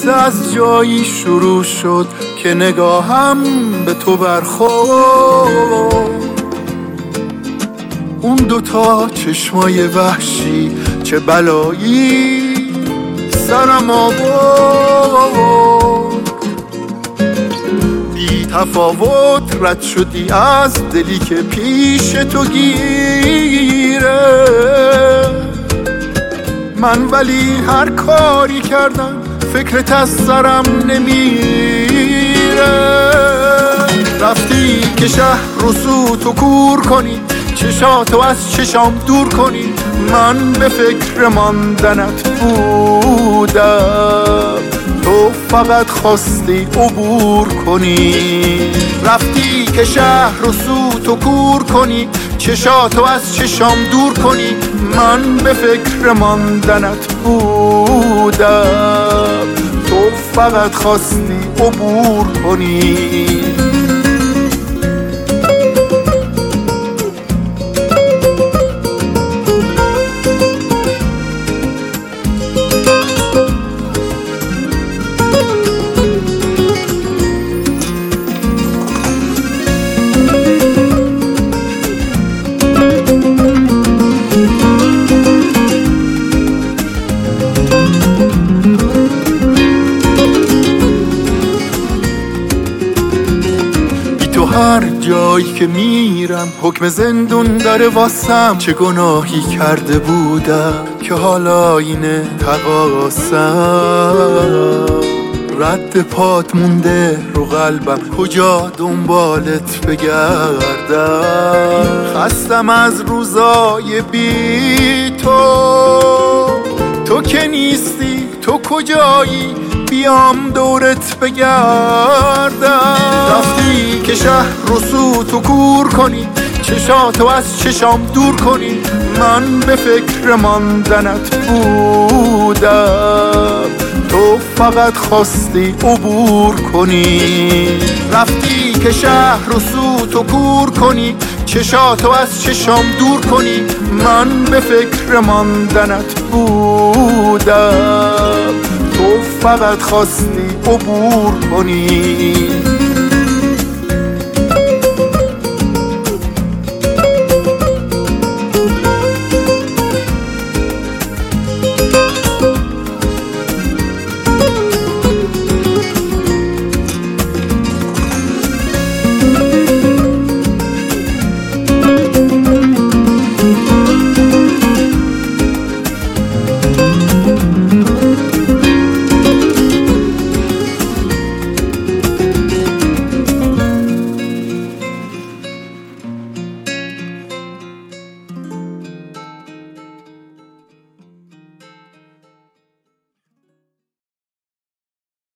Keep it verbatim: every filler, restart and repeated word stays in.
قصه از جایی شروع شد که نگاهم به تو برخورد. اون دوتا چشمای وحشی چه بلایی سرم آورد. بی تفاوت رد شدی از دلی که پیش تو گیره. من ولی هر کاری کردم فکرت از سرم نمیره. رفتی که شهر رو سوت و کور کنی، چشاتو از چشام دور کنی. من به فکر ماندنت بودم، تو فقط خواستی عبور کنی. رفتی که شهر رو سوت و کور کنی، چشاتو از چشام دور کنی. من به فکر ماندنت بودم، تو فقط خواستی عبور کنی. هر جایی که میرم حکم زندون داره واسم. چه گناهی کرده بودم که حالا اینه تقاسم. رد پات مونده رو قلبم، کجا دنبالت بگردم. خستم از روزای بی تو، تو که نیستی، تو کجایی، بیام دورت بگردم. رفتی که شهر رو سوت و کور کنی، چشاتو از چشام دور کنی. من به فکر ماندنت بودم، تو فقط خواستی عبور کنی. رفتی که شهر رو سوت و کور کنی، چشاتو از چشام دور کنی. من به فکر ماندنت بودم، تو فقط خواستی عبور کنی.